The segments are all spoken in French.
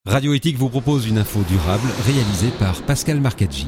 Radio Éthique vous propose une info durable réalisée par Pascal Marcaggi.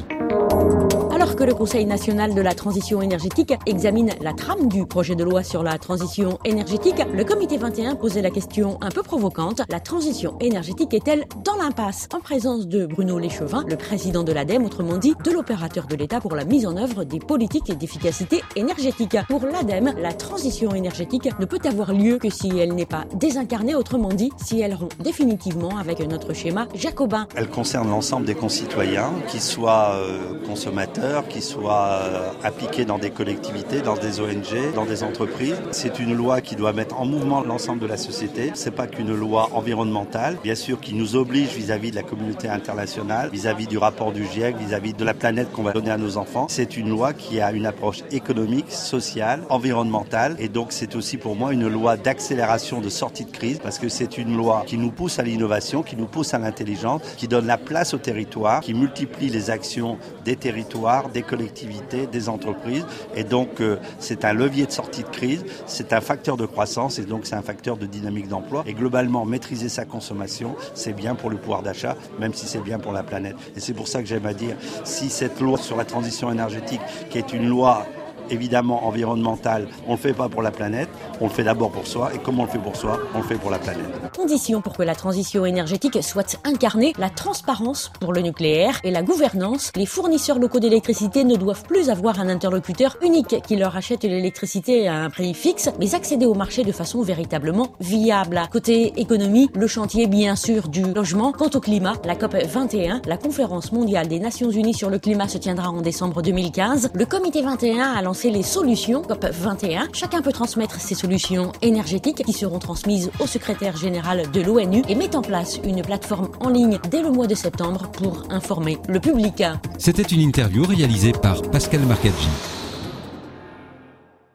Alors que le Conseil national de la transition énergétique examine la trame du projet de loi sur la transition énergétique, le comité 21 posait la question un peu provocante: la transition énergétique est-elle dans l'impasse? En présence de Bruno Léchevin, le président de l'ADEME, autrement dit de l'opérateur de l'État pour la mise en œuvre des politiques d'efficacité énergétique. Pour l'ADEME, la transition énergétique ne peut avoir lieu que si elle n'est pas désincarnée, autrement dit si elle rompt définitivement avec notre schéma jacobin. Elle concerne l'ensemble des concitoyens, qu'ils soient consommateurs, qui soient appliqués dans des collectivités, dans des ONG, dans des entreprises. C'est une loi qui doit mettre en mouvement l'ensemble de la société. C'est pas qu'une loi environnementale, bien sûr, qui nous oblige vis-à-vis de la communauté internationale, vis-à-vis du rapport du GIEC, vis-à-vis de la planète qu'on va donner à nos enfants. C'est une loi qui a une approche économique, sociale, environnementale, et donc c'est aussi pour moi une loi d'accélération de sortie de crise, parce que c'est une loi qui nous pousse à l'innovation, qui nous pousse à l'intelligence, qui donne la place au territoire, qui multiplie les actions des territoires, des collectivités, des entreprises, et donc c'est un levier de sortie de crise, c'est un facteur de croissance, et donc c'est un facteur de dynamique d'emploi, et globalement maîtriser sa consommation, c'est bien pour le pouvoir d'achat, même si c'est bien pour la planète. Et c'est pour ça que j'aime à dire, si cette loi sur la transition énergétique, qui est une loi évidemment environnementale, on ne le fait pas pour la planète, on le fait d'abord pour soi, et comme on le fait pour soi, on le fait pour la planète. Condition pour que la transition énergétique soit incarnée: la transparence pour le nucléaire et la gouvernance. Les fournisseurs locaux d'électricité ne doivent plus avoir un interlocuteur unique qui leur achète l'électricité à un prix fixe, mais accéder au marché de façon véritablement viable. Côté économie, le chantier bien sûr du logement. Quant au climat, la COP 21, la conférence mondiale des Nations Unies sur le climat, se tiendra en décembre 2015. Le comité 21 a lancé les solutions COP 21. Chacun peut transmettre ses solutions énergétiques qui seront transmises au secrétaire général de l'ONU et met en place une plateforme en ligne dès le mois de septembre pour informer le public. C'était une interview réalisée par Pascal Marcaggi.